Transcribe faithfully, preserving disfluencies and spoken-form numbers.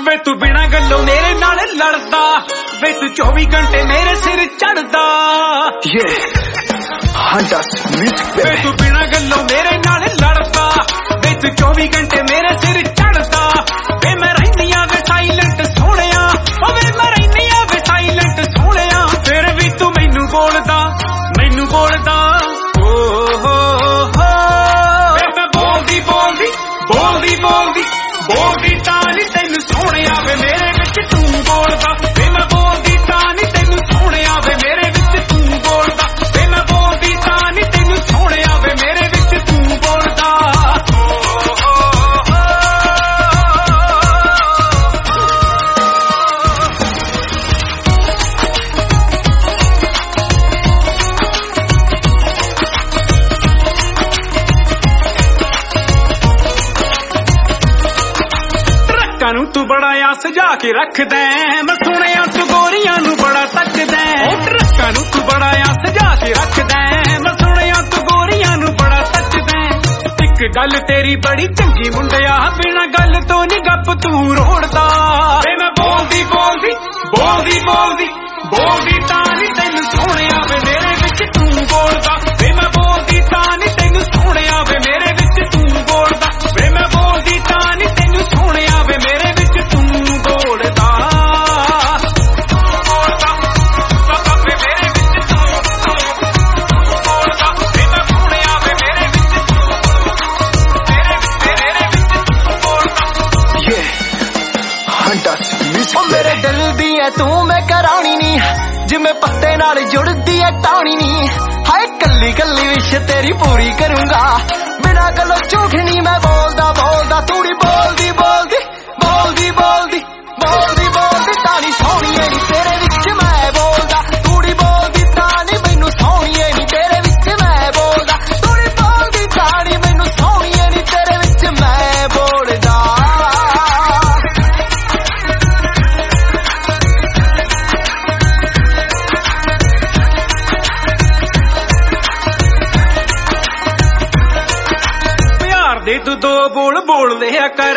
ਵੇ ਤੂੰ ਬਿਨਾਂ ਗੱਲੋਂ ਮੇਰੇ ਨਾਲ ਲੜਦਾ, ਵੇ ਤੂੰ ਚੌਵੀ ਘੰਟੇ ਮੇਰੇ ਸਿਰ ਚੜਦਾ। ਵੇ ਤੂੰ ਬਿਨਾਂ ਗੱਲੋਂ ਮੇਰੇ ਨਾਲ ਲੜਦਾ, ਵੇ ਤੂੰ ਚੌਵੀ ਘੰਟੇ ਮੇਰੇ ਸਿਰ ਚੜਦਾ। ਵੇ ਮੈਂ ਰਹਿੰਦੀ ਆ ਵੇ ਸਾਈਲੈਂਟ ਸੋਹਣਿਆ, ਓ ਵੇ ਮੈਂ ਰਹਿੰਦੀ ਆ ਵੇ ਸਾਈਲੈਂਟ ਸੋਹਣਿਆ। ਫਿਰ ਵੀ ਤੂੰ ਮੈਨੂੰ ਬੋਲਦਾ, ਮੈਨੂੰ ਬੋਲਦਾ ਓ ਹੋ ਹੋ। ਵੇ ਮੈਂ ਬੋਲਦੀ ਬੋਲਦੀ ਬੋਲਦੀ ਬੋਲਦੀ ਬੋਲਦੀ ਤਾਂ ਨੀ ਤੈਨੂੰ ਸੋਹਣਿਆ, ਵੇ ਮੇਰੇ ਵਿੱਚ ਤੂੰ ਬੋਲਦਾ। ਵੇ ਮੈਂ ਬੋਲਦੀ ਤਾਂ ਨੀ ਤੈਨੂੰ ਸੋਹਣਿਆ, ਵੇ ਮੇਰੇ ਵਿੱਚ ਤੂੰ ਬੋਲਦਾ। ਵੇ ਮੈਂ ਬੋਲਦੀ ਤਾਂ ਨੀ ਤੈਨੂੰ ਸੋਹਣਿਆ, ਵੇ ਮੇਰੇ ਵਿੱਚ ਤੂੰ ਬੋਲਦਾ। ਨੂੰ ਤੂੰ ਬੜਾ ਆ ਸਜਾ ਕੇ ਰੱਖਦਾ, ਮੈਂ ਸੁਣਿਆ ਤੂੰ ਗੋਰੀਆਂ ਨੂੰ ਬੜਾ ਤੱਕਦਾ। ਟਰੱਕਾਂ ਨੂੰ ਤੂੰ ਬੜਾ ਆ ਸਜਾ ਕੇ ਰੱਖਦਾ, ਮੈਂ ਸੁਣਿਆ ਤੂੰ ਗੋਰੀਆਂ ਨੂੰ ਬੜਾ ਤੱਕਦਾ। ਇੱਕ ਗੱਲ ਤੇਰੀ ਬੜੀ ਚੰਗੀ ਮੁੰਡਿਆ, ਬਿਨਾਂ ਗੱਲ ਤੋਂ ਨੀ ਗੱਪ ਤੂੰ ਰੋੜਦਾ। ਵੇ ਮੈਂ ਬੋਲਦੀ ਬੋਲਦੀ ਬੋਲਦੀ ਬੋਲਦੀ ਬੋਲਦੀ ਤਾਂ ਨੀ ਤੈਨੂੰ ਸੋਹਣਿਆ, ਵੇ ਮੇਰੇ ਵਿੱਚ ਤੂੰ ਬੋਲਦਾ। ਵੇ ਮੈਂ ਬੋਲਦੀ ਤਾਂ ਨੀ ਤੈਨੂੰ ਸੋਹਣਿਆ, ਵੇ ਮੇਰੇ ਵਿੱਚ ਤੂੰ ਬੋਲਦਾ। ਵੇ ਮੈਂ ਬੋਲਦੀ ਤਾਂ ਨੀ ਤੈਨੂੰ ਸੋਹਣਿਆ, ਵੇ ਮੇਰੇ ਵਿੱਚ ਤੂੰ ਬੋਲਦਾ। ਮੇਰੇ ਦਿਲ ਦੀ ਐ ਤੂੰ ਮੈਂ ਕਰਾਉਣੀ ਨੀ, ਜਿਵੇਂ ਪੱਤੇ ਨਾਲ ਜੁੜਦੀ ਐ ਟਾਣੀ ਨੀ। ਹਾਏ ਕੱਲੀ ਕੱਲੀ ਵਿਸ਼ ਤੇਰੀ ਪੂਰੀ ਕਰੂੰਗਾ, ਬਿਨਾਂ ਗੱਲੋਂ ਝੂਠ ਨੀ ਮੈਂ ਬੋਲਦਾ ਬੋਲਦਾ। ਤੂੜੀ ਬੋਲਦੀ ਬੋਲਦੀ ਬੋਲਦੀ ਬੋਲਦੀ ਬੋਲਦੀ ਬੋਲਦੀ ਤਾਂ ਨੀ ਸੋਹਣੀਏ ਨੀ ਤੇਰੇ ਵਿੱਚ ਮੈਂ ਬੋਲਦਾ। ਤੂੜੀ ਬੋਲਦੀ ਤਾਂ ਨੀ ਮੈਨੂੰ ਸੋਹਣੀਏ ਨੀ ਤੇਰੇ ਵਿੱਚ ਮੈਂ ਬੋਲਦਾ। ਤੂੜੀ ਬੋਲਦੀ ਤਾਂ ਨੀ ਮੈਨੂੰ ਸੋਹਣੀਏ ਨੀ ਤੇਰੇ ਵਿੱਚ ਮੈਂ ਬੋਲਦਾ। ਦੇ ਤੂੰ ਦੋ ਬੋਲ ਬੋਲਦੇ ਆ ਕਰ,